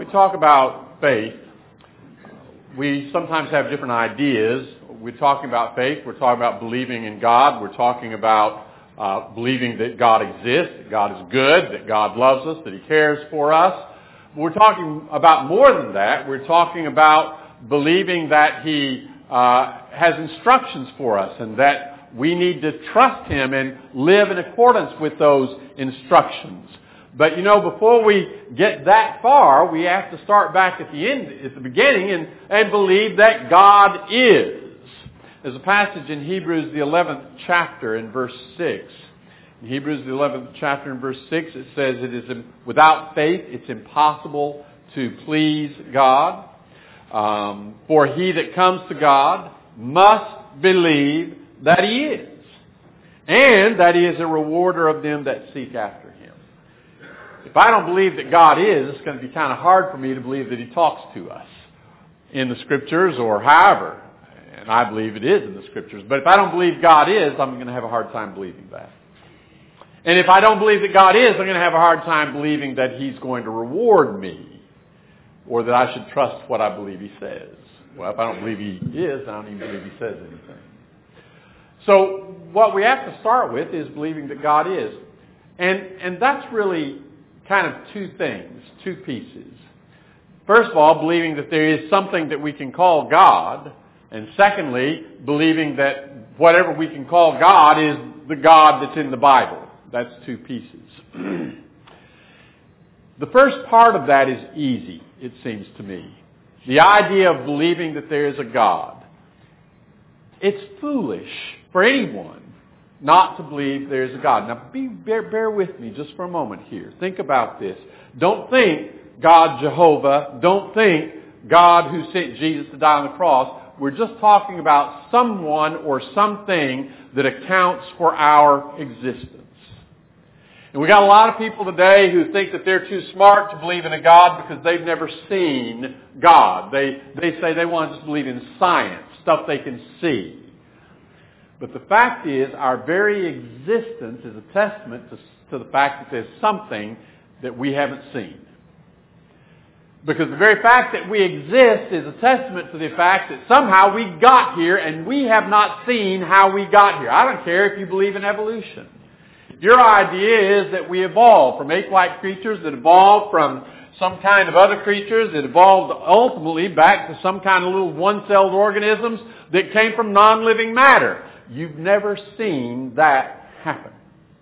talk about faith, we sometimes have different ideas. We're talking about faith. We're talking about believing in God. We're talking about believing that God exists, that God is good, that God loves us, that He cares for us. But we're talking about more than that. We're talking about believing that He has instructions for us and that we need to trust Him and live in accordance with those instructions. But before we get that far, we have to start back at the beginning and believe that God is. There's a passage in Hebrews the 11th chapter in verse 6. In Hebrews the 11th chapter in verse 6 it says, "It is without faith it's impossible to please God. For he that comes to God must believe that He is, and that He is a rewarder of them that seek after Him." If I don't believe that God is, it's going to be kind of hard for me to believe that He talks to us in the Scriptures or however. And I believe it is in the Scriptures. But if I don't believe God is, I'm going to have a hard time believing that. And if I don't believe that God is, I'm going to have a hard time believing that He's going to reward me or that I should trust what I believe He says. Well, if I don't believe He is, I don't even believe He says anything. So what we have to start with is believing that God is. And that's really kind of two things, two pieces. First of all, believing that there is something that we can call God. And secondly, believing that whatever we can call God is the God that's in the Bible. That's two pieces. The first part of that is easy, it seems to me. The idea of believing that there is a God. It's foolish for anyone not to believe there is a God. Now, bear with me just for a moment here. Think about this. Don't think God Jehovah. Don't think God who sent Jesus to die on the cross. We're just talking about someone or something that accounts for our existence. And we got a lot of people today who think that they're too smart to believe in a God because they've never seen God. They say they want to just believe in science, stuff they can see. But the fact is, our very existence is a testament to the fact that there's something that we haven't seen. Because the very fact that we exist is a testament to the fact that somehow we got here and we have not seen how we got here. I don't care if you believe in evolution. Your idea is that we evolved from ape-like creatures that evolved from some kind of other creatures that evolved ultimately back to some kind of little one-celled organisms that came from non-living matter. You've never seen that happen.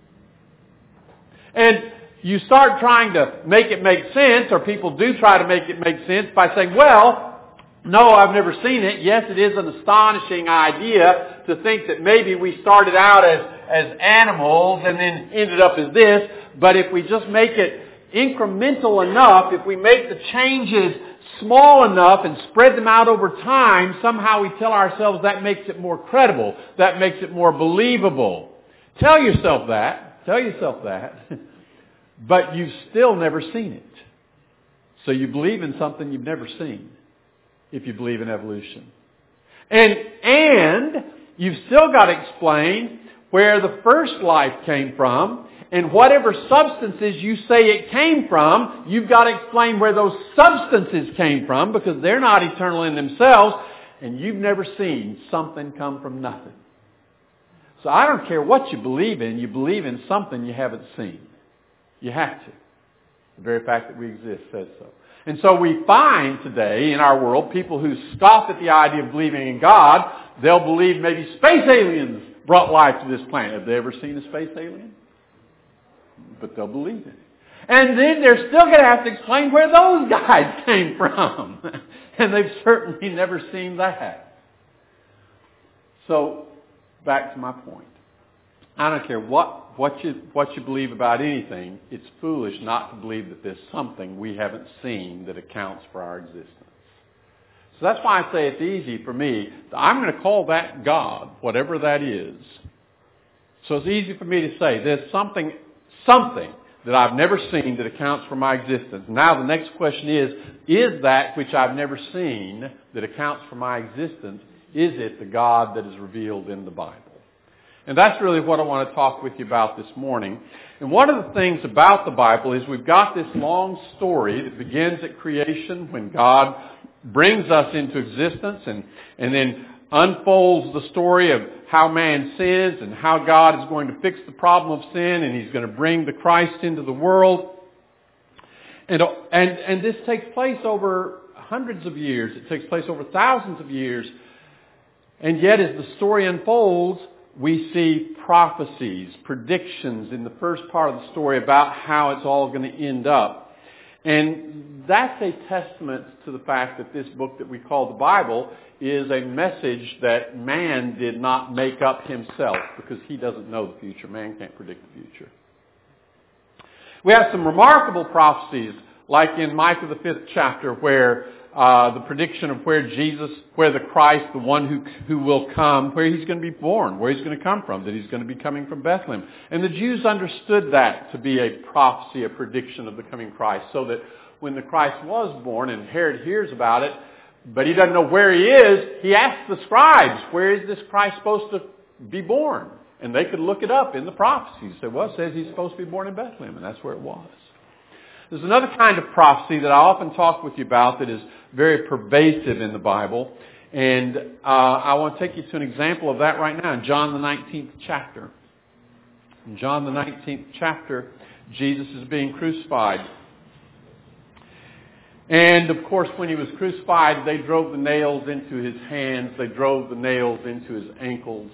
And you start trying to make it make sense, or people do try to make it make sense by saying, well, no, I've never seen it. Yes, it is an astonishing idea to think that maybe we started out as animals and then ended up as this, but if we just make it incremental enough, if we make the changes small enough and spread them out over time, somehow we tell ourselves that makes it more credible, that makes it more believable. Tell yourself that, but you've still never seen it. So you believe in something you've never seen, if you believe in evolution. And you've still got to explain where the first life came from, and whatever substances you say it came from, you've got to explain where those substances came from, because they're not eternal in themselves, and you've never seen something come from nothing. So I don't care what you believe in something you haven't seen. You have to. The very fact that we exist says so. And so we find today in our world people who scoff at the idea of believing in God. They'll believe maybe space aliens brought life to this planet. Have they ever seen a space alien? But they'll believe it. And then they're still going to have to explain where those guys came from. And they've certainly never seen that. So, back to my point. I don't care what you believe about anything, it's foolish not to believe that there's something we haven't seen that accounts for our existence. So that's why I say it's easy for me. I'm going to call that God, whatever that is. So it's easy for me to say there's something that I've never seen that accounts for my existence. Now the next question is that which I've never seen that accounts for my existence, is it the God that is revealed in the Bible? And that's really what I want to talk with you about this morning. And one of the things about the Bible is we've got this long story that begins at creation when God brings us into existence and then unfolds the story of how man sins and how God is going to fix the problem of sin and He's going to bring the Christ into the world. And this takes place over hundreds of years. It takes place over thousands of years. And yet as the story unfolds, we see prophecies, predictions in the first part of the story about how it's all going to end up. And that's a testament to the fact that this book that we call the Bible is a message that man did not make up himself, because he doesn't know the future. Man can't predict the future. We have some remarkable prophecies, like in Micah the 5th chapter, where the prediction of where the Christ, the one who will come, where He's going to be born, where He's going to come from, that He's going to be coming from Bethlehem. And the Jews understood that to be a prophecy, a prediction of the coming Christ, so that when the Christ was born and Herod hears about it, but he doesn't know where he is, he asks the scribes, where is this Christ supposed to be born? And they could look it up in the prophecies. Say, well, it says He's supposed to be born in Bethlehem, and that's where it was. There's another kind of prophecy that I often talk with you about that is very pervasive in the Bible. And I want to take you to an example of that right now in John the 19th chapter. In John the 19th chapter, Jesus is being crucified. And of course, when He was crucified, they drove the nails into His hands. They drove the nails into His ankles.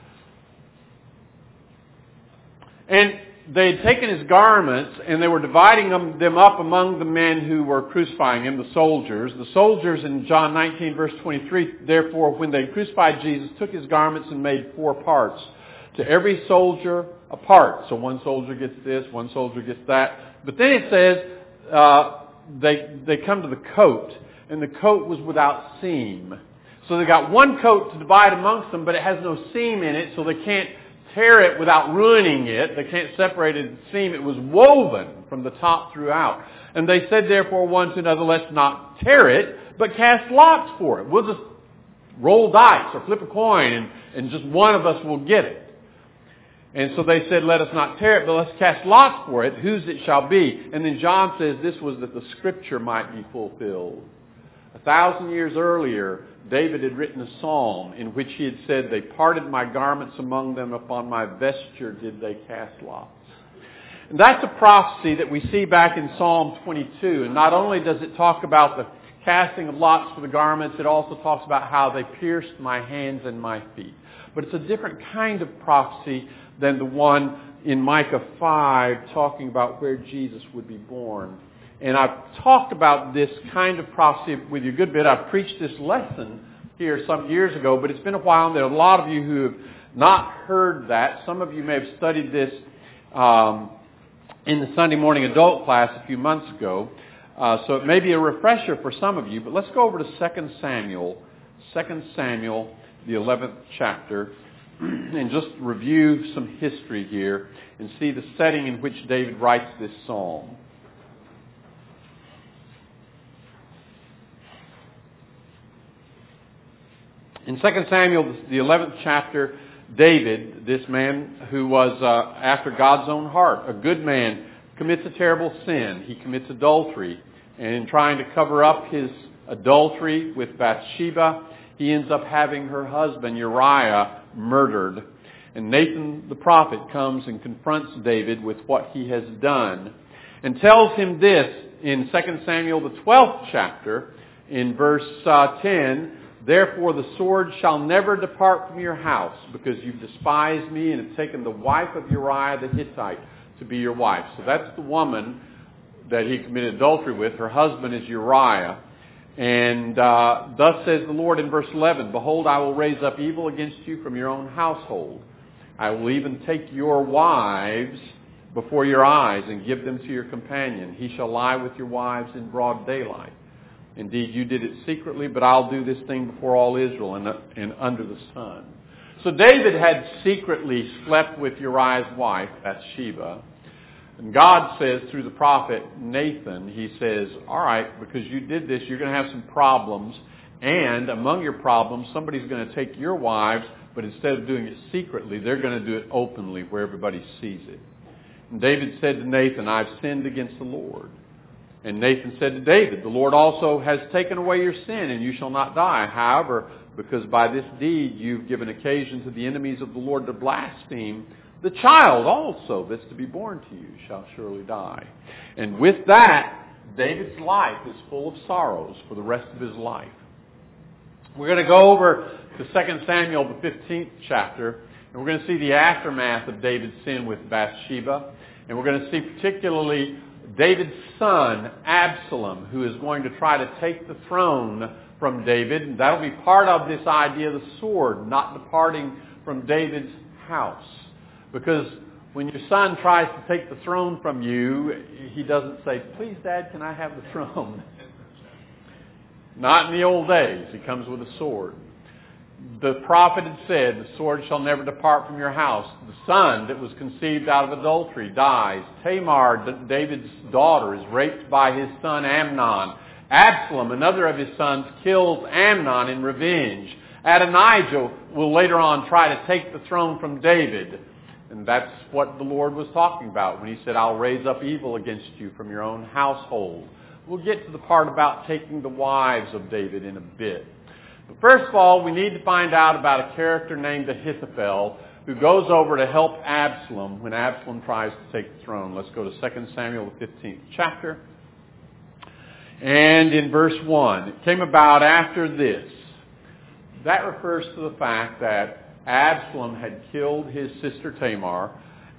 And they had taken His garments and they were dividing them up among the men who were crucifying Him, the soldiers. The soldiers in John 19 verse 23, therefore, when they crucified Jesus, took His garments and made 4 parts. To every soldier a part. So one soldier gets this, one soldier gets that. But then it says they come to the coat, and the coat was without seam. So they got one coat to divide amongst them, but it has no seam in it, so they can't tear it without ruining it. They can't separate it at the seam. It was woven from the top throughout. And they said, therefore, one to another, let's not tear it, but cast lots for it. We'll just roll dice or flip a coin, and just one of us will get it. And so they said, let us not tear it, but let's cast lots for it, whose it shall be. And then John says this was that the Scripture might be fulfilled. 1,000 years earlier, David had written a psalm in which he had said, they parted my garments among them, upon my vesture did they cast lots. And that's a prophecy that we see back in Psalm 22. And not only does it talk about the casting of lots for the garments, it also talks about how they pierced my hands and my feet. But it's a different kind of prophecy than the one in Micah 5 talking about where Jesus would be born. And I've talked about this kind of prophecy with you a good bit. I've preached this lesson here some years ago, but it's been a while, and there are a lot of you who have not heard that. Some of you may have studied this in the Sunday morning adult class a few months ago. So it may be a refresher for some of you, but let's go over to 2 Samuel, the 11th chapter, and just review some history here and see the setting in which David writes this psalm. In 2 Samuel, the 11th chapter, David, this man who was after God's own heart, a good man, commits a terrible sin. He commits adultery. And in trying to cover up his adultery with Bathsheba, he ends up having her husband, Uriah, murdered. And Nathan the prophet comes and confronts David with what he has done and tells him this in 2 Samuel, the 12th chapter, in verse 10, therefore the sword shall never depart from your house, because you've despised me and have taken the wife of Uriah the Hittite to be your wife. So that's the woman that he committed adultery with. Her husband is Uriah. And thus says the Lord in verse 11, behold, I will raise up evil against you from your own household. I will even take your wives before your eyes and give them to your companion. He shall lie with your wives in broad daylight. Indeed, you did it secretly, but I'll do this thing before all Israel and under the sun. So David had secretly slept with Uriah's wife, Bathsheba. And God says through the prophet Nathan, he says, all right, because you did this, you're going to have some problems. And among your problems, somebody's going to take your wives, but instead of doing it secretly, they're going to do it openly where everybody sees it. And David said to Nathan, I've sinned against the Lord. And Nathan said to David, the Lord also has taken away your sin, and you shall not die. However, because by this deed you've given occasion to the enemies of the Lord to blaspheme, the child also that's to be born to you shall surely die. And with that, David's life is full of sorrows for the rest of his life. We're going to go over to 2 Samuel, the 15th chapter, and we're going to see the aftermath of David's sin with Bathsheba. And we're going to see particularly David's son, Absalom, who is going to try to take the throne from David. And that'll be part of this idea of the sword, not departing from David's house. Because when your son tries to take the throne from you, he doesn't say, please, Dad, can I have the throne? Not in the old days. He comes with a sword. The prophet had said, the sword shall never depart from your house. The son that was conceived out of adultery dies. Tamar, David's daughter, is raped by his son Amnon. Absalom, another of his sons, kills Amnon in revenge. Adonijah will later on try to take the throne from David. And that's what the Lord was talking about when he said, I'll raise up evil against you from your own household. We'll get to the part about taking the wives of David in a bit. But first of all, we need to find out about a character named Ahithophel who goes over to help Absalom when Absalom tries to take the throne. Let's go to 2 Samuel, the 15th chapter. And in verse 1, it came about after this. That refers to the fact that Absalom had killed his sister Tamar,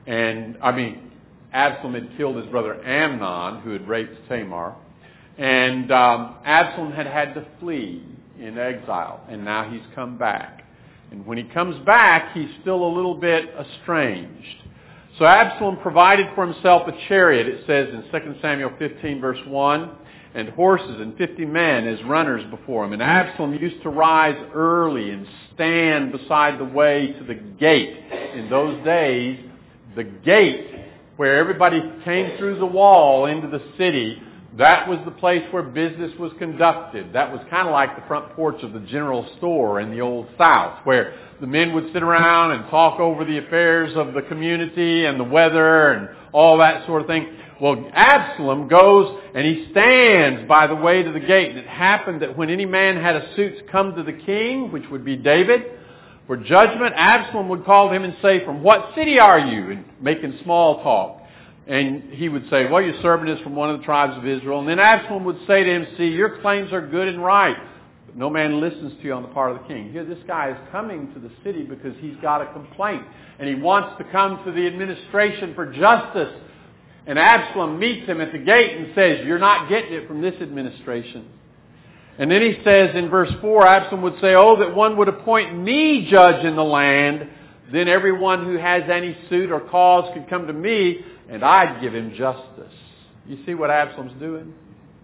Absalom had killed his brother Amnon, who had raped Tamar, and Absalom had to flee in exile, and now he's come back. And when he comes back, he's still a little bit estranged. So Absalom provided for himself a chariot, it says in 2 Samuel 15, verse 1, and horses and 50 men as runners before him. And Absalom used to rise early and stand beside the way to the gate. In those days, the gate where everybody came through the wall into the city, that was the place where business was conducted. That was kind of like the front porch of the general store in the Old South, where the men would sit around and talk over the affairs of the community and the weather and all that sort of thing. Well, Absalom goes and he stands by the way to the gate. And it happened that when any man had a suit to come to the king, which would be David, for judgment, Absalom would call to him and say, from what city are you? And making small talk. And he would say, well, your servant is from one of the tribes of Israel. And then Absalom would say to him, see, your claims are good and right, but no man listens to you on the part of the king. Here, this guy is coming to the city because he's got a complaint. And he wants to come to the administration for justice. And Absalom meets him at the gate and says, you're not getting it from this administration. And then he says in verse 4, Absalom would say, oh, that one would appoint me judge in the land. Then everyone who has any suit or cause could come to me, and I'd give him justice. You see what Absalom's doing?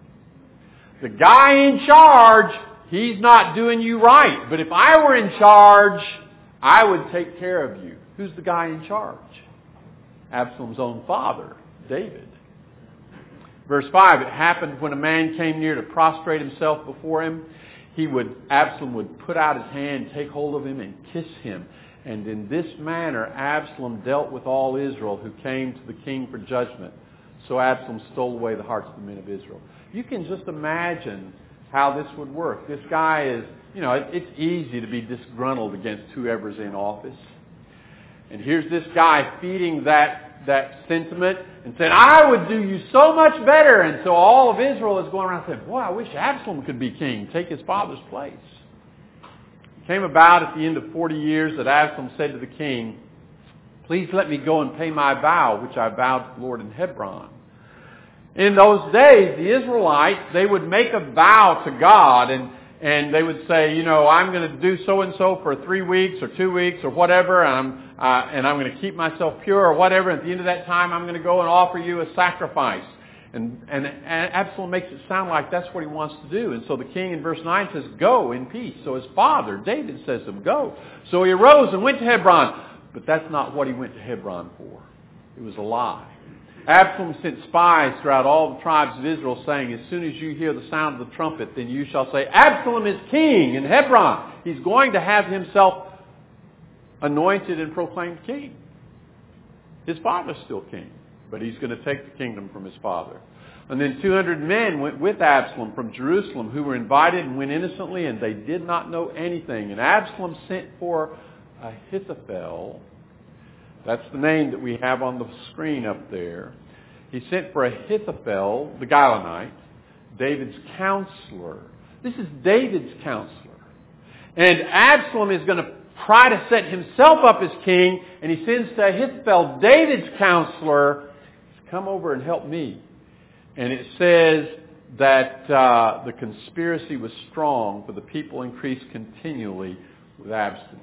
The guy in charge, he's not doing you right. But if I were in charge, I would take care of you. Who's the guy in charge? Absalom's own father, David. Verse 5, it happened when a man came near to prostrate himself before him, Absalom would put out his hand, take hold of him, and kiss him. And in this manner, Absalom dealt with all Israel who came to the king for judgment. So Absalom stole away the hearts of the men of Israel. You can just imagine how this would work. This guy is, it's easy to be disgruntled against whoever's in office. And here's this guy feeding that sentiment and saying, I would do you so much better. And so all of Israel is going around saying, boy, I wish Absalom could be king, take his father's place. It came about at the end of 40 years that Absalom said to the king, please let me go and pay my vow, which I vowed to the Lord in Hebron. In those days, the Israelites, they would make a vow to God and they would say, I'm going to do so-and-so for 3 weeks or 2 weeks or whatever, and I'm going to keep myself pure or whatever. At the end of that time, I'm going to go and offer you a sacrifice. And Absalom makes it sound like that's what he wants to do. And so the king in verse 9 says, go in peace. So his father, David, says to him, go. So he arose and went to Hebron. But that's not what he went to Hebron for. It was a lie. Absalom sent spies throughout all the tribes of Israel, saying, as soon as you hear the sound of the trumpet, then you shall say, Absalom is king in Hebron. He's going to have himself anointed and proclaimed king. His father's still king, but he's going to take the kingdom from his father. And then 200 men went with Absalom from Jerusalem who were invited and went innocently, and they did not know anything. And Absalom sent for Ahithophel. That's the name that we have on the screen up there. He sent for Ahithophel, the Gilonite, David's counselor. This is David's counselor. And Absalom is going to try to set himself up as king, and he sends to Ahithophel, David's counselor, come over and help me. And it says that the conspiracy was strong, for the people increased continually with Absalom.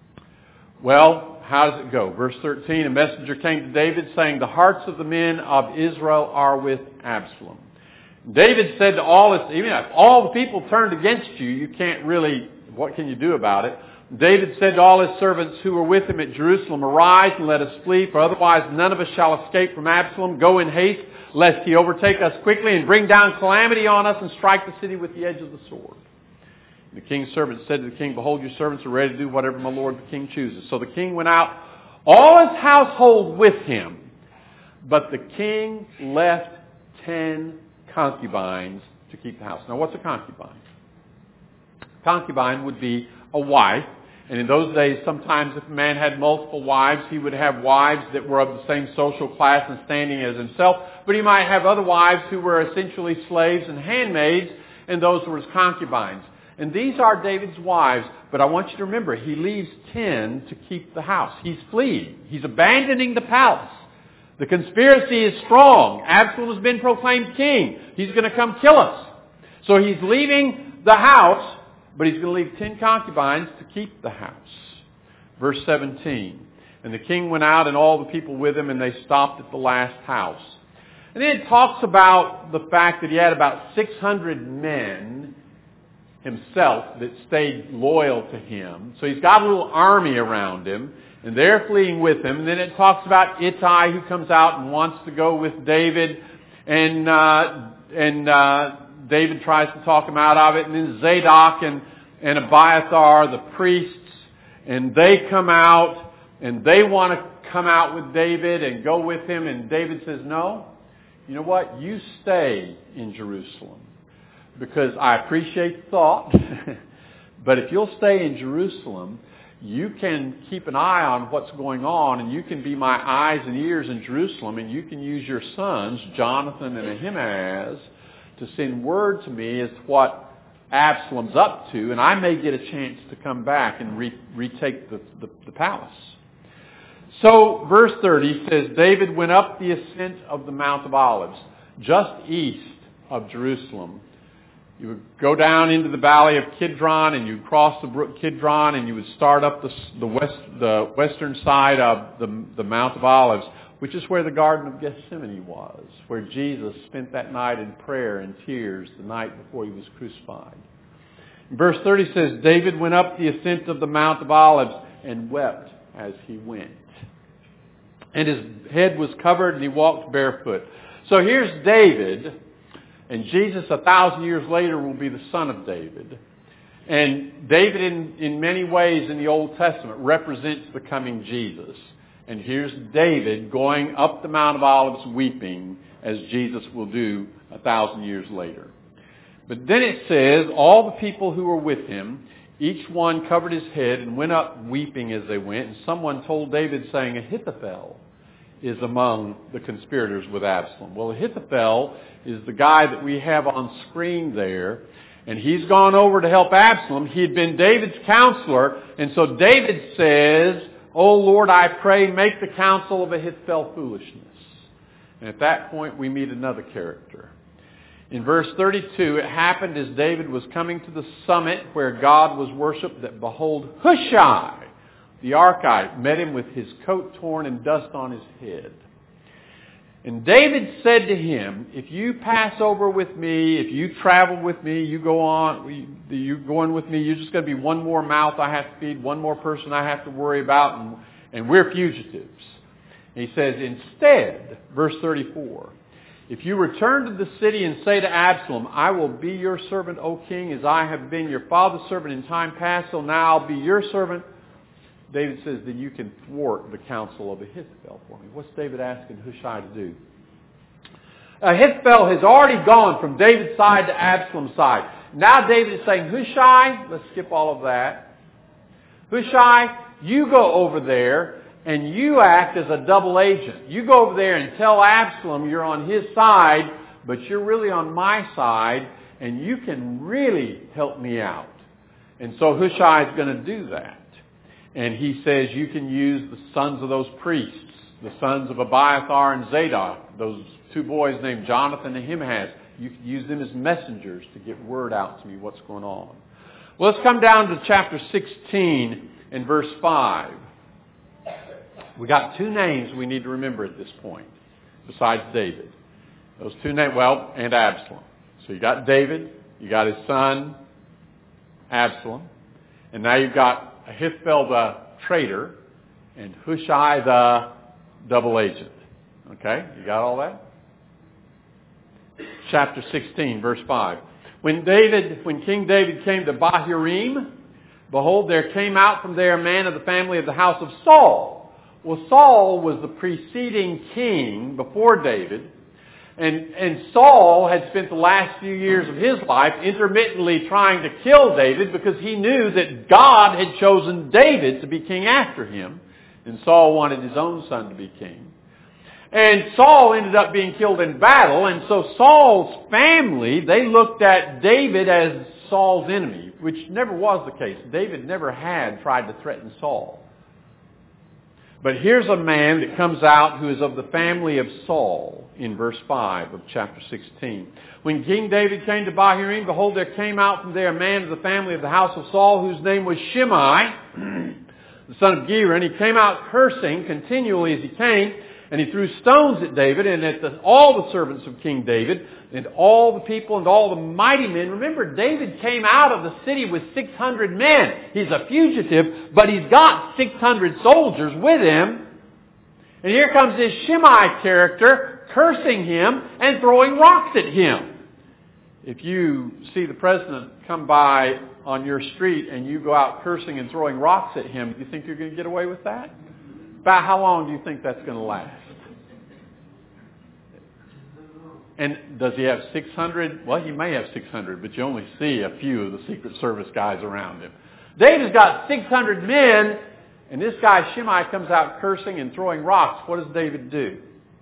Well, how does it go? Verse 13, a messenger came to David saying, the hearts of the men of Israel are with Absalom. David said to all his, even if all the people turned against you, you can't really, what can you do about it? David said to all his servants who were with him at Jerusalem, arise and let us flee, for otherwise none of us shall escape from Absalom. Go in haste, lest he overtake us quickly and bring down calamity on us and strike the city with the edge of the sword. The king's servants said to the king, behold, your servants are ready to do whatever my lord the king chooses. So the king went out, all his household with him, but the king left 10 concubines to keep the house. Now, what's a concubine? Concubine would be a wife. And in those days, sometimes if a man had multiple wives, he would have wives that were of the same social class and standing as himself. But he might have other wives who were essentially slaves and handmaids, and those were his concubines. And these are David's wives. But I want you to remember, he leaves 10 to keep the house. He's fleeing. He's abandoning the palace. The conspiracy is strong. Absalom has been proclaimed king. He's going to come kill us. So he's leaving the house, but he's going to leave 10 concubines to keep the house. Verse 17. And the king went out and all the people with him, and they stopped at the last house. And then it talks about the fact that he had about 600 men himself that stayed loyal to him. So he's got a little army around him, and they're fleeing with him. And then it talks about Ittai, who comes out and wants to go with David, and David tries to talk him out of it. And then Zadok and Abiathar, the priests, and they come out, and they want to come out with David and go with him. And David says, no, you know what? You stay in Jerusalem, because I appreciate the thought, but if you'll stay in Jerusalem, you can keep an eye on what's going on, and you can be my eyes and ears in Jerusalem, and you can use your sons, Jonathan and Ahimaaz, to send word to me as to what Absalom's up to, and I may get a chance to come back and retake the palace. So, verse 30 says, David went up the ascent of the Mount of Olives, just east of Jerusalem. You would go down into the valley of Kidron, and you'd cross the brook Kidron, and you would start up the western side of the Mount of Olives, which is where the Garden of Gethsemane was, where Jesus spent that night in prayer and tears the night before he was crucified. Verse 30 says, David went up the ascent of the Mount of Olives and wept as he went. And his head was covered, and he walked barefoot. So here's David, and Jesus 1,000 years later will be the son of David. And David in many ways in the Old Testament represents the coming Jesus. And here's David going up the Mount of Olives weeping, as Jesus will do 1,000 years later. But then it says, all the people who were with him, each one covered his head and went up weeping as they went. And someone told David, saying, Ahithophel is among the conspirators with Absalom. Well, Ahithophel is the guy that we have on screen there. And he's gone over to help Absalom. He had been David's counselor. And so David says, O Lord, I pray, make the counsel of Ahithophel foolishness. And at that point, we meet another character. In verse 32, it happened as David was coming to the summit where God was worshipped, that behold, Hushai, the Archite, met him with his coat torn and dust on his head. And David said to him, if you pass over with me, if you travel with me, you go in with me, you're just going to be one more mouth I have to feed, one more person I have to worry about, and we're fugitives. And he says, instead, verse 34, if you return to the city and say to Absalom, I will be your servant, O king, as I have been your father's servant in time past, so now I'll be your servant. David says, then you can thwart the counsel of Ahithophel for me. What's David asking Hushai to do? Ahithophel has already gone from David's side to Absalom's side. Now David is saying, Hushai, let's skip all of that. Hushai, you go over there and you act as a double agent. You go over there and tell Absalom you're on his side, but you're really on my side, and you can really help me out. And so Hushai is going to do that. And he says you can use the sons of those priests, the sons of Abiathar and Zadok, those two boys named Jonathan and Ahimaaz. You can use them as messengers to get word out to me what's going on. Well, let's come down to chapter 16 and verse 5. We got two names we need to remember at this point, besides David. Those two names, and Absalom. So you got David, you got his son, Absalom, and now you've got Ahithophel the traitor, and Hushai the double agent. Okay, you got all that? Chapter 16, verse 5. When King David came to Bahurim, behold, there came out from there a man of the family of the house of Saul. Well, Saul was the preceding king before David, and Saul had spent the last few years of his life intermittently trying to kill David because he knew that God had chosen David to be king after him, and Saul wanted his own son to be king. And Saul ended up being killed in battle, and so Saul's family, they looked at David as Saul's enemy, which never was the case. David never had tried to threaten Saul. But here's a man that comes out who is of the family of Saul in verse 5 of chapter 16. When King David came to Bahurim, behold, there came out from there a man of the family of the house of Saul whose name was Shimei, the son of Gera. And he came out cursing continually as he came, and he threw stones at David and at all the servants of King David and all the people and all the mighty men. Remember, David came out of the city with 600 men. He's a fugitive, but he's got 600 soldiers with him. And here comes this Shimei character cursing him and throwing rocks at him. If you see the president come by on your street and you go out cursing and throwing rocks at him, do you think you're going to get away with that? About how long do you think that's going to last? And does he have 600? Well, he may have 600, but you only see a few of the Secret Service guys around him. David's got 600 men, and this guy Shimei comes out cursing and throwing rocks. What does David do?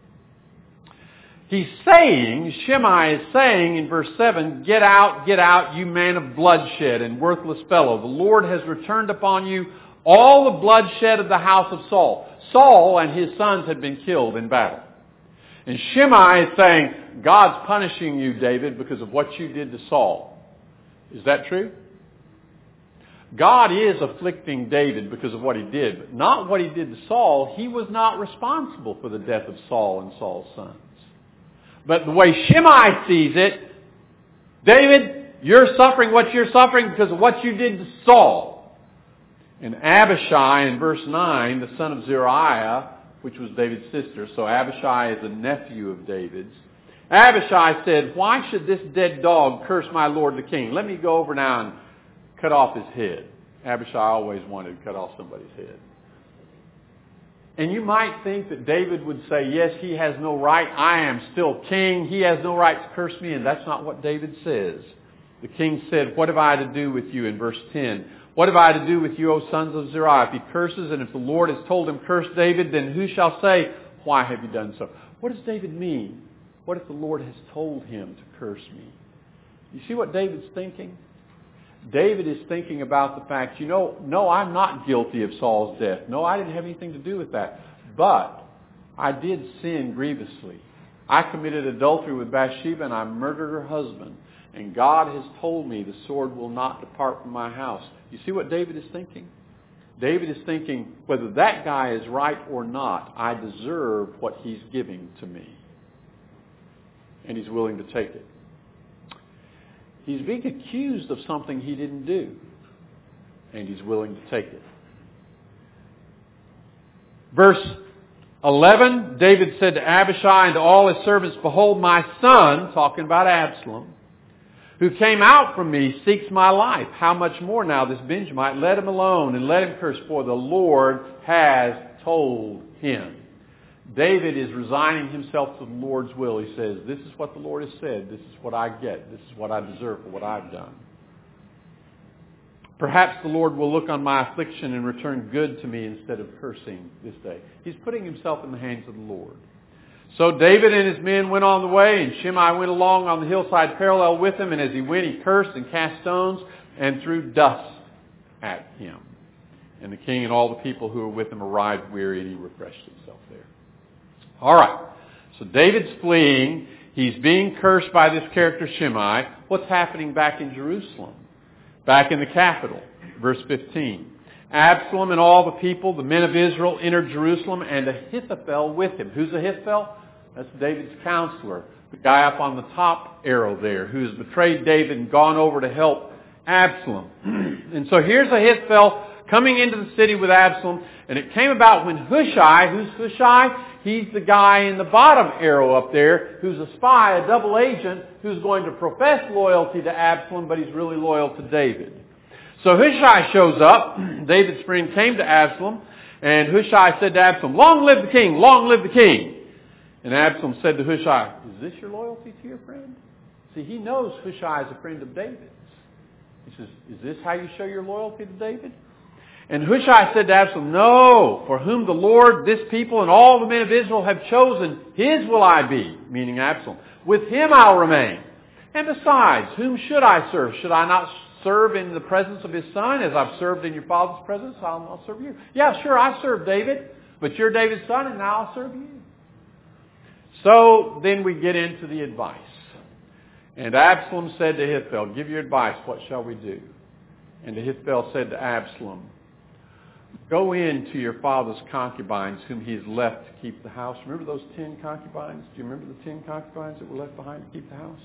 Shimei is saying in verse 7, get out, you man of bloodshed and worthless fellow. The Lord has returned upon you all the bloodshed of the house of Saul. Saul and his sons had been killed in battle. And Shimei is saying, God's punishing you, David, because of what you did to Saul. Is that true? God is afflicting David because of what he did, but not what he did to Saul. He was not responsible for the death of Saul and Saul's sons. But the way Shimei sees it, David, you're suffering what you're suffering because of what you did to Saul. And Abishai in verse 9, the son of Zeruiah, which was David's sister, so Abishai is a nephew of David's. Abishai said, why should this dead dog curse my lord the king? Let me go over now and cut off his head. Abishai always wanted to cut off somebody's head. And you might think that David would say, yes, he has no right. I am still king. He has no right to curse me. And that's not what David says. The king said, what have I to do with you in verse 10? What have I to do with you, O sons of Zeruiah? If he curses, and if the Lord has told him, curse David, then who shall say, why have you done so? What does David mean? What if the Lord has told him to curse me? You see what David's thinking? David is thinking about the fact, no, I'm not guilty of Saul's death. No, I didn't have anything to do with that. But I did sin grievously. I committed adultery with Bathsheba and I murdered her husband. And God has told me the sword will not depart from my house. You see what David is thinking? David is thinking, whether that guy is right or not, I deserve what he's giving to me. And he's willing to take it. He's being accused of something he didn't do. And he's willing to take it. Verse 11, David said to Abishai and to all his servants, behold, my son, talking about Absalom, who came out from me seeks my life. How much more now this Benjamite? Let him alone and let him curse, for the Lord has told him. David is resigning himself to the Lord's will. He says, this is what the Lord has said. This is what I get. This is what I deserve for what I've done. Perhaps the Lord will look on my affliction and return good to me instead of cursing this day. He's putting himself in the hands of the Lord. So David and his men went on the way, and Shimei went along on the hillside parallel with him, and as he went, he cursed and cast stones and threw dust at him. And the king and all the people who were with him arrived weary, and he refreshed himself there. All right. So David's fleeing. He's being cursed by this character Shimei. What's happening back in Jerusalem? Back in the capital. Verse 15. Absalom and all the people, the men of Israel, entered Jerusalem, and Ahithophel with him. Who's Ahithophel? That's David's counselor. The guy up on the top arrow there, who has betrayed David and gone over to help Absalom. And so here's Ahithophel coming into the city with Absalom, and it came about when Hushai, who's Hushai? He's the guy in the bottom arrow up there who's a spy, a double agent, who's going to profess loyalty to Absalom, but he's really loyal to David. So Hushai shows up. David's friend came to Absalom, and Hushai said to Absalom, "Long live the king! Long live the king!" And Absalom said to Hushai, "Is this your loyalty to your friend?" See, he knows Hushai is a friend of David's. He says, "Is this how you show your loyalty to David?" And Hushai said to Absalom, "No, for whom the Lord, this people, and all the men of Israel have chosen, his will I be," meaning Absalom. "With him I'll remain. And besides, whom should I serve? Should I not serve in the presence of his son, as I've served in your father's presence? I'll serve you." "Yeah, sure, I served David, but you're David's son, and now I'll serve you." So then we get into the advice. And Absalom said to Ahithophel, "Give your advice, what shall we do?" And Ahithophel said to Absalom, "Go in to your father's concubines, whom he has left to keep the house." Remember those 10 concubines? Do you remember the 10 concubines that were left behind to keep the house?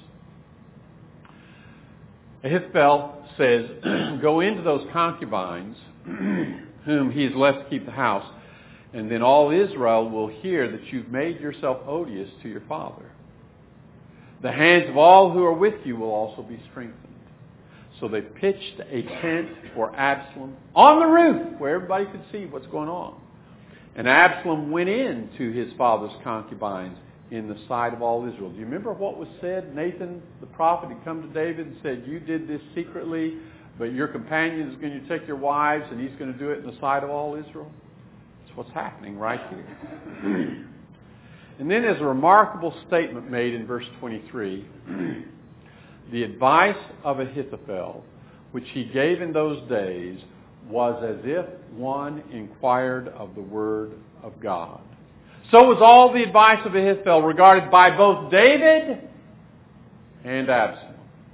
Ahithophel says, "Go into those concubines, whom he has left to keep the house, and then all Israel will hear that you've made yourself odious to your father. The hands of all who are with you will also be strengthened." So they pitched a tent for Absalom on the roof where everybody could see what's going on. And Absalom went in to his father's concubines in the sight of all Israel. Do you remember what was said? Nathan, the prophet, had come to David and said, "You did this secretly, but your companion is going to take your wives, and he's going to do it in the sight of all Israel." That's what's happening right here. And then there's a remarkable statement made in verse 23. The advice of Ahithophel, which he gave in those days, was as if one inquired of the word of God. So was all the advice of Ahithophel regarded by both David and Absalom.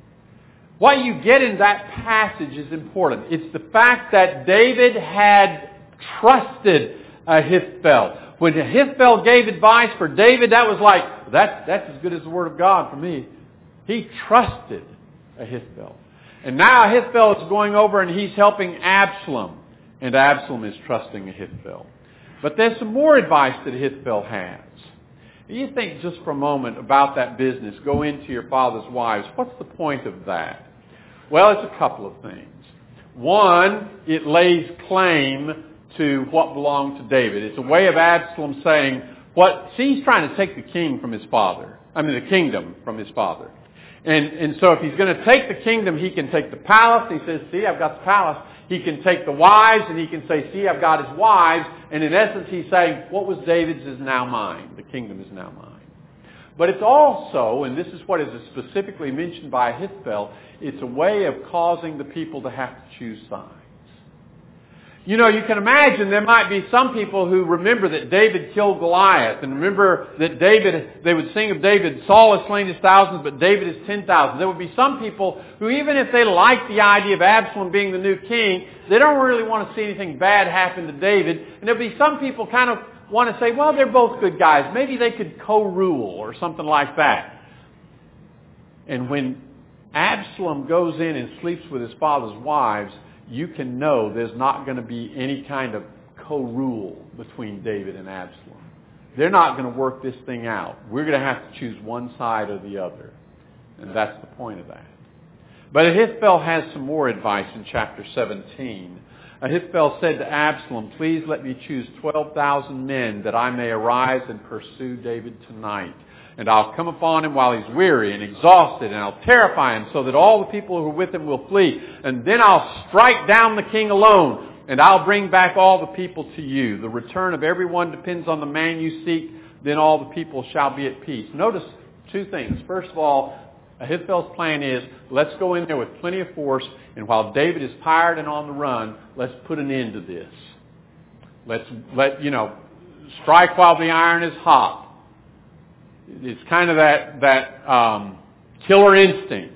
What you get in that passage is important. It's the fact that David had trusted Ahithophel. When Ahithophel gave advice for David, that was like, that's as good as the word of God for me. He trusted Ahithophel. And now Ahithophel is going over and he's helping Absalom. And Absalom is trusting Ahithophel. But there's some more advice that Ahithophel has. You think just for a moment about that business. Go into your father's wives. What's the point of that? Well, it's a couple of things. One, it lays claim to what belonged to David. It's a way of Absalom saying, he's trying to take the king from his father. The kingdom from his father. And so if he's going to take the kingdom, he can take the palace. He says, "See, I've got the palace." He can take the wives, and he can say, "See, I've got his wives." And in essence, he's saying, what was David's is now mine. The kingdom is now mine. But it's also, and this is what is specifically mentioned by Ahithophel, it's a way of causing the people to have to choose sides. You know, you can imagine there might be some people who remember that David killed Goliath, and remember that they would sing of David, "Saul has slain his thousands, but David is 10,000. There would be some people who, even if they like the idea of Absalom being the new king, they don't really want to see anything bad happen to David. And there'll be some people kind of want to say, well, they're both good guys. Maybe they could co-rule or something like that. And when Absalom goes in and sleeps with his father's wives, you can know there's not going to be any kind of co-rule between David and Absalom. They're not going to work this thing out. We're going to have to choose one side or the other. And that's the point of that. But Ahithophel has some more advice in chapter 17. Ahithophel said to Absalom, "Please let me choose 12,000 men that I may arise and pursue David tonight. And I'll come upon him while he's weary and exhausted, and I'll terrify him so that all the people who are with him will flee. And then I'll strike down the king alone, and I'll bring back all the people to you. The return of everyone depends on the man you seek. Then all the people shall be at peace." Notice two things. First of all, Ahithophel's plan is, let's go in there with plenty of force, and while David is tired and on the run, let's put an end to this. Let's strike while the iron is hot. It's kind of that killer instinct.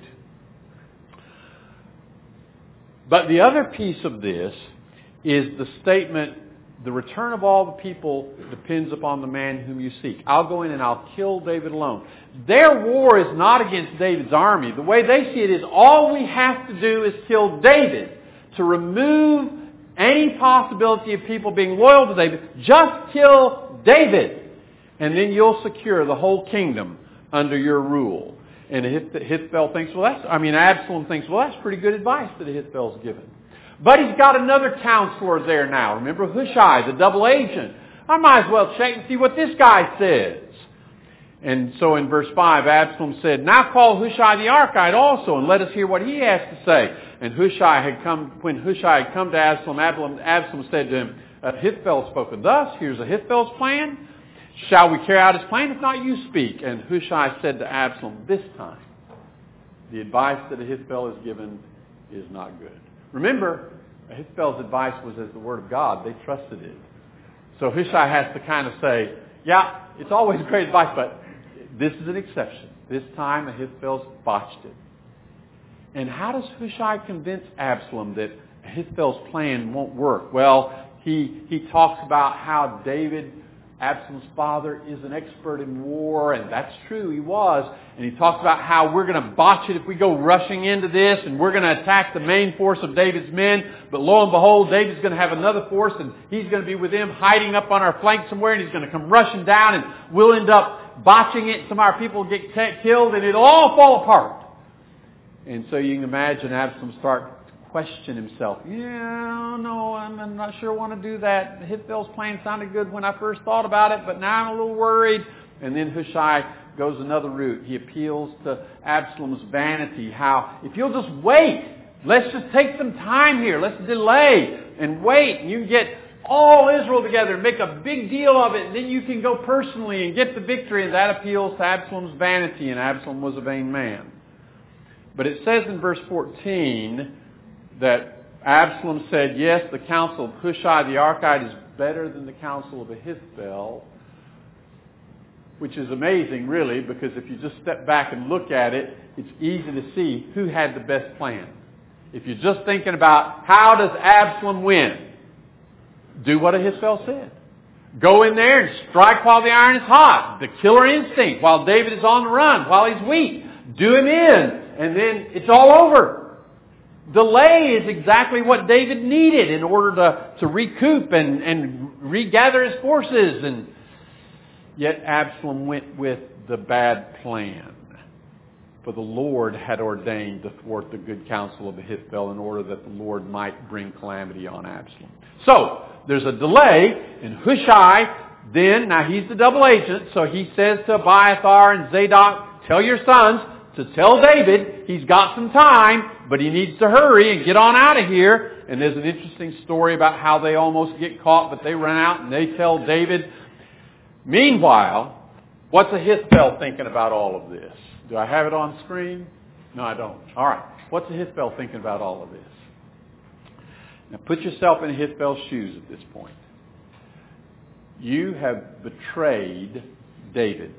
But the other piece of this is the statement, the return of all the people depends upon the man whom you seek. I'll go in and I'll kill David alone. Their war is not against David's army. The way they see it is all we have to do is kill David to remove any possibility of people being loyal to David. Just kill David, and then you'll secure the whole kingdom under your rule. And Ahithophel thinks, Absalom thinks, well, that's pretty good advice that Ahithophel's given. But he's got another counselor there now. Remember Hushai, the double agent. I might as well check and see what this guy says. And so in verse 5, Absalom said, "Now call Hushai the Archite also, and let us hear what he has to say." And when Hushai had come to Absalom, Absalom said to him, "Ahithophel has spoken thus. Here's Ahithophel's plan. Shall we carry out his plan? If not, you speak." And Hushai said to Absalom, "This time, the advice that Ahithophel has given is not good." Remember, Ahithophel's advice was as the word of God. They trusted it. So Hushai has to kind of say, yeah, it's always great advice, but this is an exception. This time Ahithophel's botched it. And how does Hushai convince Absalom that Ahithophel's plan won't work? Well, he talks about how David, Absalom's father, is an expert in war, and that's true, he was. And he talks about how we're going to botch it if we go rushing into this, and we're going to attack the main force of David's men. But lo and behold, David's going to have another force, and he's going to be with them hiding up on our flank somewhere, and he's going to come rushing down, and we'll end up botching it. Some of our people will get killed, and it'll all fall apart. And so you can imagine Absalom start to question himself. Yeah, no, I'm not sure I want to do that. Ahithophel's plan sounded good when I first thought about it, but now I'm a little worried. And then Hushai goes another route. He appeals to Absalom's vanity. How, if you'll just wait, let's just take some time here. Let's delay and wait. And you can get all Israel together and make a big deal of it. And then you can go personally and get the victory. And that appeals to Absalom's vanity. And Absalom was a vain man. But it says in verse 14 that Absalom said, yes, the counsel of Hushai the Archite is better than the counsel of Ahithophel. Which is amazing, really, because if you just step back and look at it, it's easy to see who had the best plan. If you're just thinking about how does Absalom win, do what Ahithophel said. Go in there and strike while the iron is hot. The killer instinct while David is on the run, while he's weak. Do him in, and then it's all over. Delay is exactly what David needed in order to recoup and regather his forces. And yet Absalom went with the bad plan. For the Lord had ordained to thwart the good counsel of Ahithophel in order that the Lord might bring calamity on Absalom. So, there's a delay, and Hushai then, now he's the double agent, so he says to Abiathar and Zadok, tell your sons to tell David he's got some time, but he needs to hurry and get on out of here. And there's an interesting story about how they almost get caught, but they run out and they tell David. Meanwhile, what's Ahithophel thinking about all of this? Do I have it on screen? No, I don't. All right. What's Ahithophel thinking about all of this? Now put yourself in Ahithophel's shoes at this point. You have betrayed David,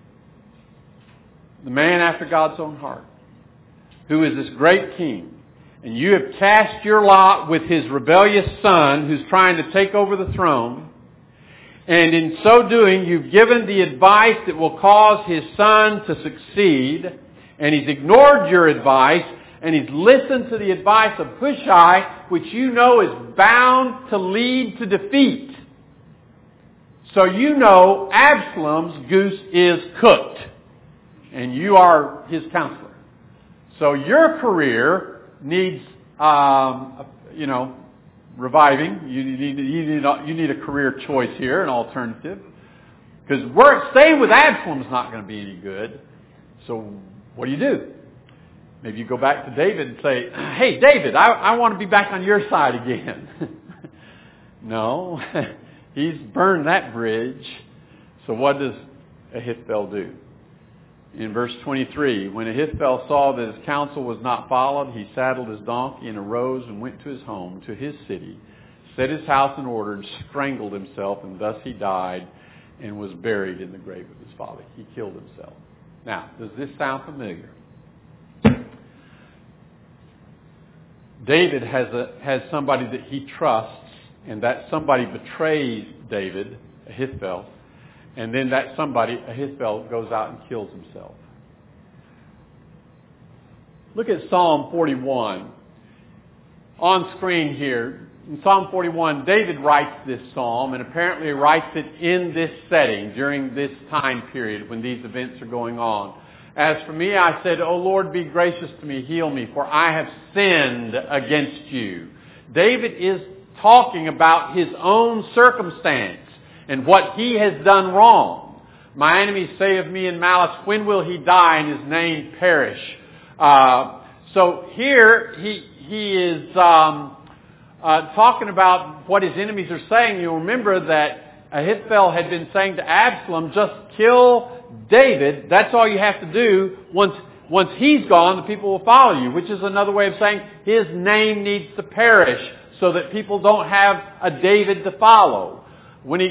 the man after God's own heart, who is this great king. And you have cast your lot with his rebellious son who's trying to take over the throne. And in so doing, you've given the advice that will cause his son to succeed. And he's ignored your advice. And he's listened to the advice of Hushai, which you know is bound to lead to defeat. So you know Absalom's goose is cooked. And you are his counselor. So your career needs, reviving. You need a career choice here, an alternative. Because staying with Absalom is not going to be any good. So what do? Maybe you go back to David and say, hey, David, I want to be back on your side again. No, he's burned that bridge. So what does Ahithophel do? In verse 23, when Ahithophel saw that his counsel was not followed, he saddled his donkey and arose and went to his home, to his city, set his house in order and strangled himself, and thus he died and was buried in the grave of his father. He killed himself. Now, does this sound familiar? David has somebody that he trusts, and that somebody betrays David, Ahithophel, and then that somebody, Ahithophel, goes out and kills himself. Look at Psalm 41. On screen here, in Psalm 41, David writes this psalm, and apparently he writes it in this setting, during this time period when these events are going on. As for me, I said, O Lord, be gracious to me, heal me, for I have sinned against you. David is talking about his own circumstance and what he has done wrong. My enemies say of me in malice, when will he die and his name perish? So here he is talking about what his enemies are saying. You'll remember that Ahithophel had been saying to Absalom, just kill David. That's all you have to do. Once he's gone, the people will follow you, which is another way of saying his name needs to perish so that people don't have a David to follow. When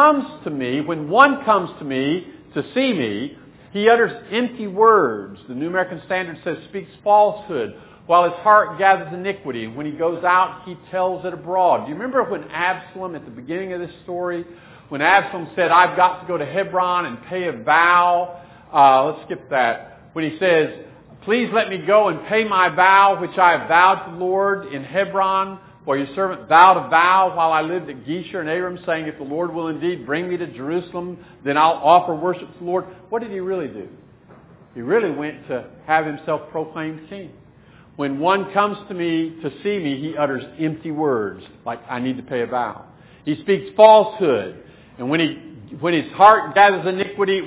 one comes to me to see me, he utters empty words. The New American Standard says speaks falsehood, while his heart gathers iniquity. When he goes out, he tells it abroad. Do you remember when Absalom, at the beginning of this story, when Absalom said, I've got to go to Hebron and pay a vow? Let's skip that. When he says, please let me go and pay my vow, which I have vowed to the Lord in Hebron. For your servant vowed a vow while I lived at Geshur and Aram, saying, if the Lord will indeed bring me to Jerusalem, then I'll offer worship to the Lord. What did he really do? He really went to have himself proclaimed king. When one comes to me to see me, he utters empty words, like I need to pay a vow. He speaks falsehood. And when his heart gathers iniquity,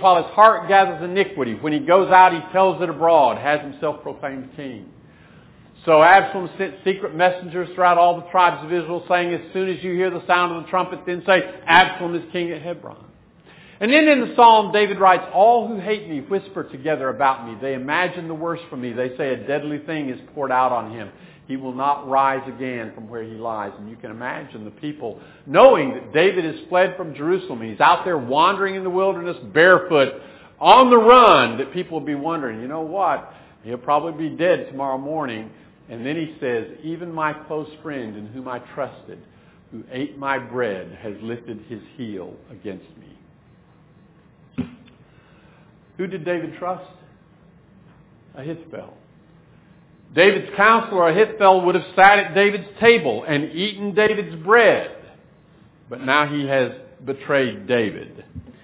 when he goes out, he tells it abroad, has himself proclaimed king. So Absalom sent secret messengers throughout all the tribes of Israel, saying, as soon as you hear the sound of the trumpet, then say, Absalom is king at Hebron. And then in the psalm, David writes, all who hate me whisper together about me. They imagine the worst from me. They say a deadly thing is poured out on him. He will not rise again from where he lies. And you can imagine the people knowing that David has fled from Jerusalem. He's out there wandering in the wilderness barefoot, on the run, that people will be wondering, you know what? He'll probably be dead tomorrow morning. And then he says, even my close friend in whom I trusted, who ate my bread, has lifted his heel against me. Who did David trust? Ahithophel. David's counselor, Ahithophel, would have sat at David's table and eaten David's bread. But now he has betrayed David.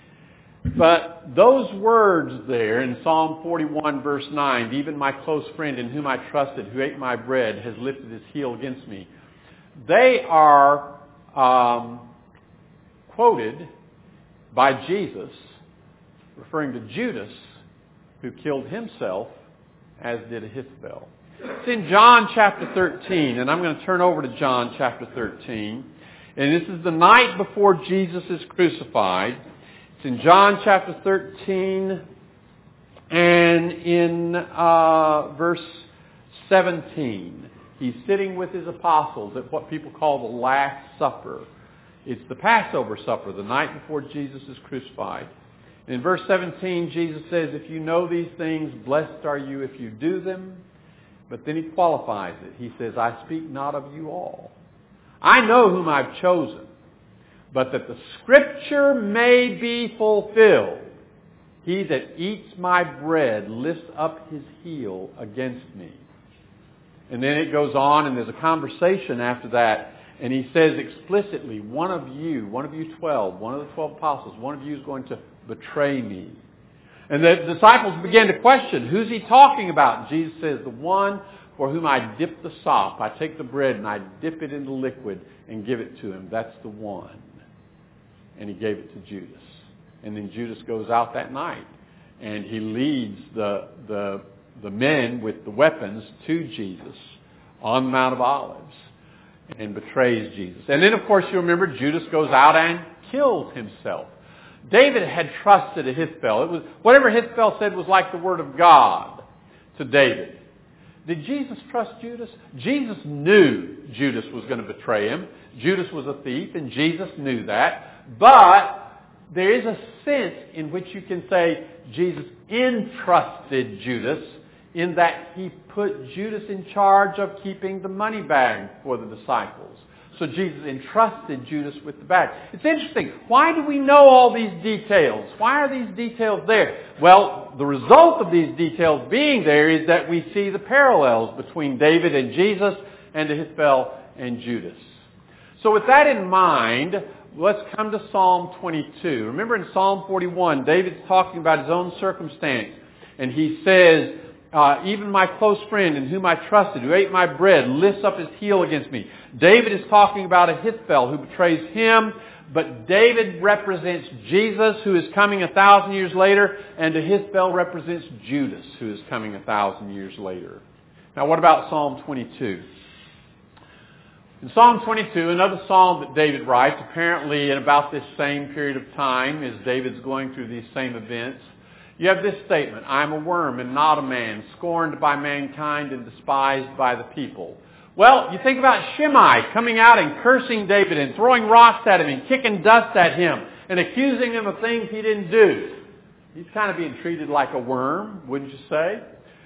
But those words there in Psalm 41 verse 9, even my close friend in whom I trusted, who ate my bread, has lifted his heel against me. They are quoted by Jesus, referring to Judas, who killed himself, as did Ahithophel. It's in John chapter 13, and I'm going to turn over to John chapter 13. And this is the night before Jesus is crucified. It's in John chapter 13 and in verse 17. He's sitting with his apostles at what people call the Last Supper. It's the Passover supper, the night before Jesus is crucified. In verse 17, Jesus says, if you know these things, blessed are you if you do them. But then he qualifies it. He says, I speak not of you all. I know whom I've chosen, but that the Scripture may be fulfilled. He that eats my bread lifts up his heel against me. And then it goes on, and there's a conversation after that. And he says explicitly, one of you 12, one of the 12 apostles, one of you is going to betray me. And the disciples began to question, who's he talking about? And Jesus says, the one for whom I dip the sop. I take the bread and I dip it in the liquid and give it to him. That's the one. And he gave it to Judas. And then Judas goes out that night and he leads the men with the weapons to Jesus on the Mount of Olives and betrays Jesus. And then, of course, you remember Judas goes out and kills himself. David had trusted Ahithophel. It was whatever Ahithophel said was like the word of God to David. Did Jesus trust Judas? Jesus knew Judas was going to betray him. Judas was a thief, and Jesus knew that. But there is a sense in which you can say Jesus entrusted Judas in that he put Judas in charge of keeping the money bag for the disciples. So Jesus entrusted Judas with the bag. It's interesting. Why do we know all these details? Why are these details there? Well, the result of these details being there is that we see the parallels between David and Jesus and Ahithophel and Judas. So with that in mind, let's come to Psalm 22. Remember in Psalm 41, David's talking about his own circumstance. And he says, even my close friend in whom I trusted, who ate my bread, lifts up his heel against me. David is talking about Ahithophel who betrays him, but David represents Jesus who is coming 1,000 years later, and Ahithophel represents Judas who is coming 1,000 years later. Now what about Psalm 22? In Psalm 22, another psalm that David writes, apparently in about this same period of time as David's going through these same events, you have this statement, I am a worm and not a man, scorned by mankind and despised by the people. Well, you think about Shimei coming out and cursing David and throwing rocks at him and kicking dust at him and accusing him of things he didn't do. He's kind of being treated like a worm, wouldn't you say?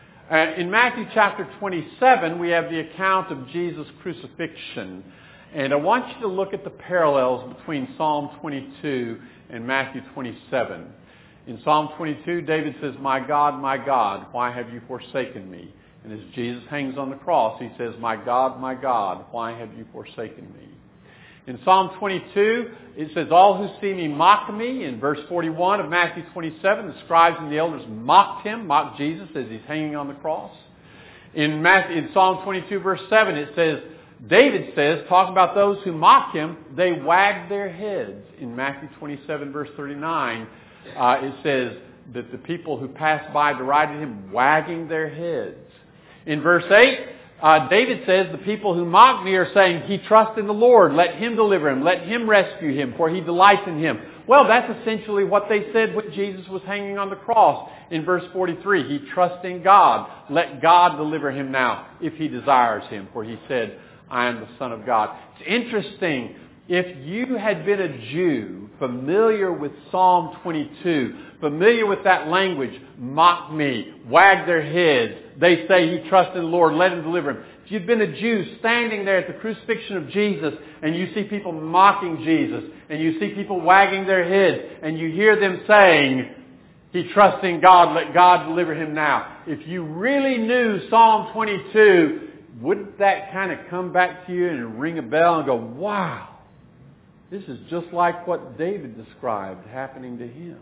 In Matthew chapter 27, we have the account of Jesus' crucifixion. And I want you to look at the parallels between Psalm 22 and Matthew 27. In Psalm 22, David says, my God, why have you forsaken me? And as Jesus hangs on the cross, he says, my God, why have you forsaken me? In Psalm 22, it says, all who see me mock me. In verse 41 of Matthew 27, the scribes and the elders mocked Jesus as he's hanging on the cross. In Psalm 22, verse 7, it says, David says, talking about those who mock him, they wagged their heads. In Matthew 27, verse 39, it says that the people who passed by derided him, wagging their heads. In verse 8, David says, the people who mock me are saying, he trusts in the Lord, let him deliver him, let him rescue him, for he delights in him. Well, that's essentially what they said when Jesus was hanging on the cross. In verse 43, he trusts in God, let God deliver him now, if he desires him, for he said, I am the Son of God. It's interesting. If you had been a Jew familiar with Psalm 22, familiar with that language, mock me, wag their heads, they say he trusts in the Lord, let him deliver him. If you'd been a Jew standing there at the crucifixion of Jesus and you see people mocking Jesus and you see people wagging their heads and you hear them saying, he trusts in God, let God deliver him now. If you really knew Psalm 22, wouldn't that kind of come back to you and ring a bell and go, wow, this is just like what David described happening to him.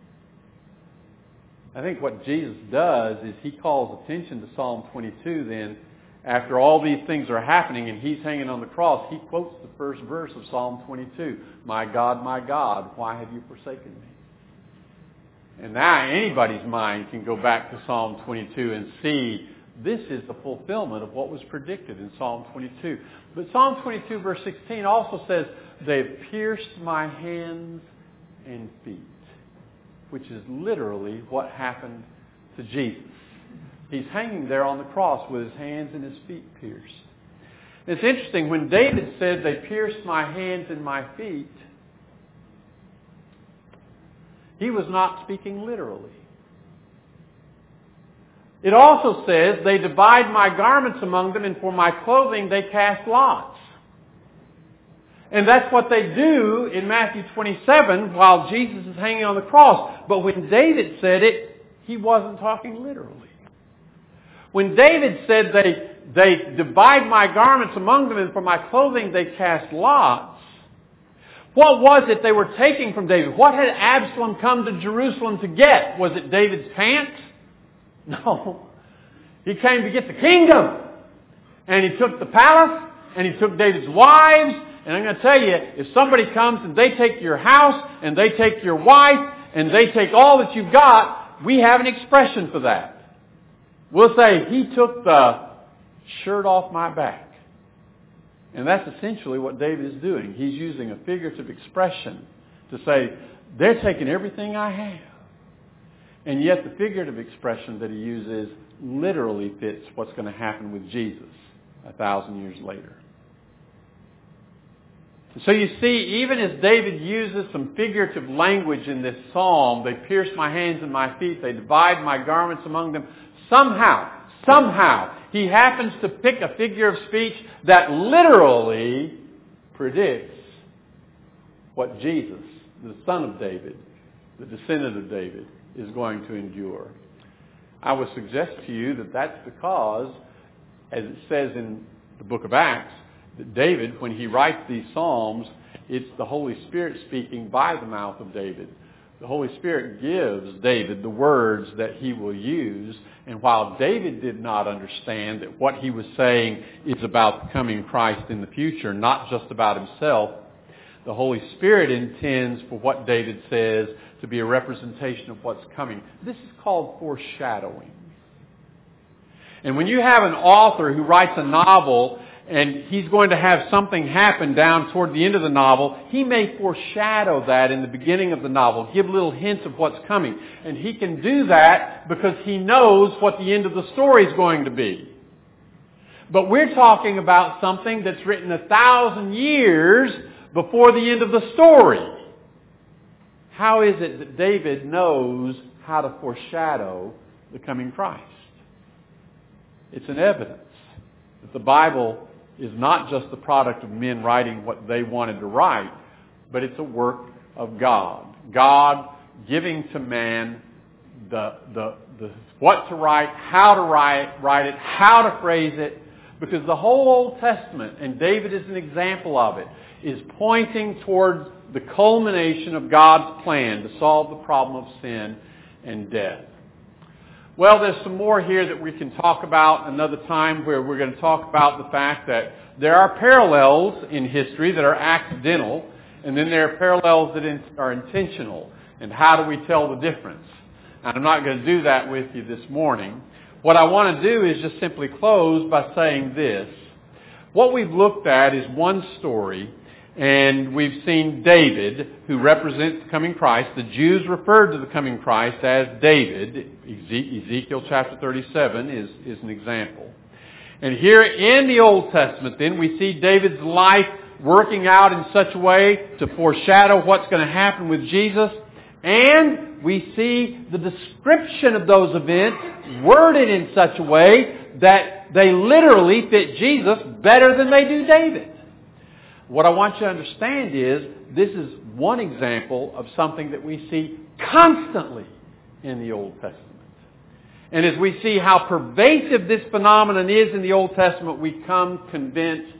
I think what Jesus does is he calls attention to Psalm 22 then. After all these things are happening and he's hanging on the cross, he quotes the first verse of Psalm 22. my God, why have you forsaken me? And now anybody's mind can go back to Psalm 22 and see this is the fulfillment of what was predicted in Psalm 22. But Psalm 22 verse 16 also says, they've pierced my hands and feet, which is literally what happened to Jesus. He's hanging there on the cross with his hands and his feet pierced. It's interesting, when David said, they pierced my hands and my feet, he was not speaking literally. It also says, they divide my garments among them, and for my clothing they cast lots. And that's what they do in Matthew 27 while Jesus is hanging on the cross. But when David said it, he wasn't talking literally. When David said they divide my garments among them and for my clothing they cast lots, What was it they were taking from David? What had Absalom come to Jerusalem to get? Was it David's pants? No. He came to get the kingdom. And he took the palace, and he took David's wives. And I'm going to tell you, if somebody comes and they take your house, and they take your wife, and they take all that you've got, we have an expression for that. We'll say, he took the shirt off my back. And that's essentially what David is doing. He's using a figurative expression to say, they're taking everything I have. And yet the figurative expression that he uses literally fits what's going to happen with Jesus 1,000 years later. So you see, even as David uses some figurative language in this psalm, they pierce my hands and my feet, they divide my garments among them, somehow, he happens to pick a figure of speech that literally predicts what Jesus, the son of David, the descendant of David, is going to endure. I would suggest to you that that's because, as it says in the book of Acts, that David, when he writes these psalms, it's the Holy Spirit speaking by the mouth of David. The Holy Spirit gives David the words that he will use. And while David did not understand that what he was saying is about the coming Christ in the future, not just about himself, the Holy Spirit intends for what David says to be a representation of what's coming. This is called foreshadowing. And when you have an author who writes a novel and he's going to have something happen down toward the end of the novel, he may foreshadow that in the beginning of the novel, give little hints of what's coming. And he can do that because he knows what the end of the story is going to be. But we're talking about something that's written 1,000 years before the end of the story. How is it that David knows how to foreshadow the coming Christ? It's an evidence that the Bible is not just the product of men writing what they wanted to write, but it's a work of God. God giving to man the what to write, how to write it, how to phrase it, because the whole Old Testament, and David is an example of it, is pointing towards the culmination of God's plan to solve the problem of sin and death. Well, there's some more here that we can talk about another time, where we're going to talk about the fact that there are parallels in history that are accidental, and then there are parallels that are intentional. And how do we tell the difference? And I'm not going to do that with you this morning. What I want to do is just simply close by saying this. What we've looked at is one story, and we've seen David, who represents the coming Christ. The Jews referred to the coming Christ as David. Ezekiel chapter 37 is an example. And here in the Old Testament, then, we see David's life working out in such a way to foreshadow what's going to happen with Jesus. And we see the description of those events worded in such a way that they literally fit Jesus better than they do David. What I want you to understand is this is one example of something that we see constantly in the Old Testament. And as we see how pervasive this phenomenon is in the Old Testament, we become convinced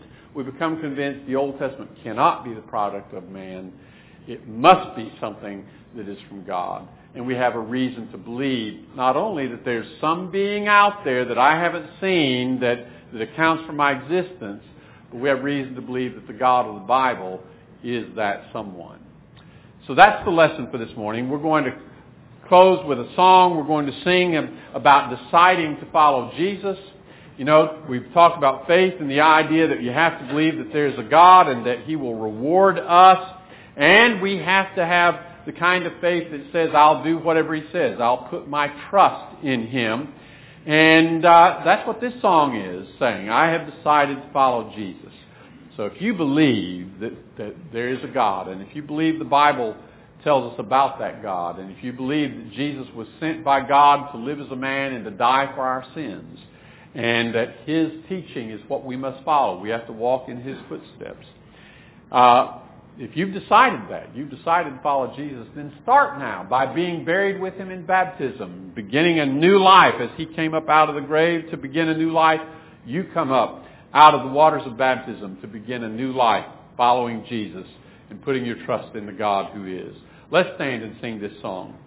the Old Testament cannot be the product of man. It must be something that is from God. And we have a reason to believe not only that there's some being out there that I haven't seen that accounts for my existence, but we have reason to believe that the God of the Bible is that someone. So that's the lesson for this morning. We're going to close with a song. We're going to sing about deciding to follow Jesus. You know, we've talked about faith and the idea that you have to believe that there's a God and that He will reward us. And we have to have the kind of faith that says, I'll do whatever He says. I'll put my trust in Him. And that's what this song is saying. I have decided to follow Jesus. So if you believe that there is a God, and if you believe the Bible tells us about that God, and if you believe that Jesus was sent by God to live as a man and to die for our sins, and that His teaching is what we must follow, we have to walk in His footsteps. If you've decided that, you've decided to follow Jesus, then start now by being buried with Him in baptism, beginning a new life. As He came up out of the grave to begin a new life, you come up out of the waters of baptism to begin a new life following Jesus and putting your trust in the God who is. Let's stand and sing this song.